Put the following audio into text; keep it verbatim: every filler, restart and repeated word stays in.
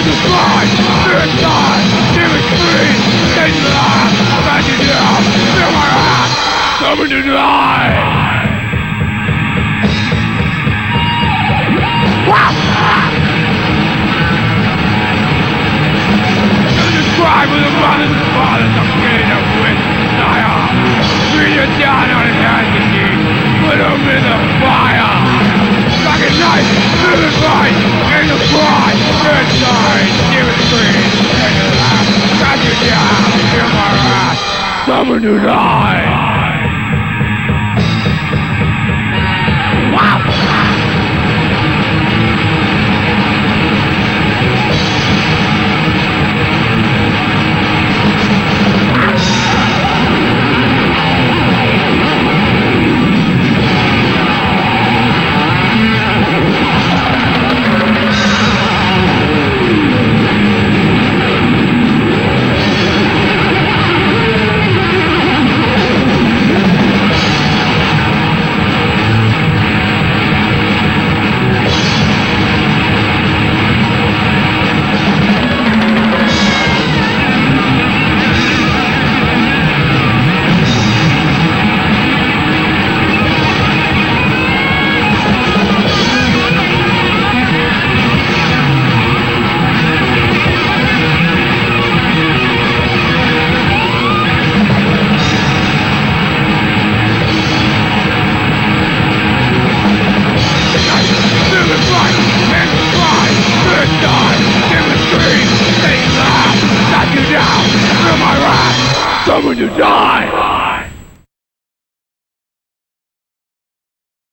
die, this time, give it free, stay alive, imagine down, feel my wrath, coming to die! Wow! And the cry for the mothers and fathers, I'm getting a witch, die off, bring it down on his hands and knees, put him in the fire! Like a knife, through the fight, in the cry, good side, give it free, take it out, cut you down, feel my wrath, coming to die! Wow! Coming to die!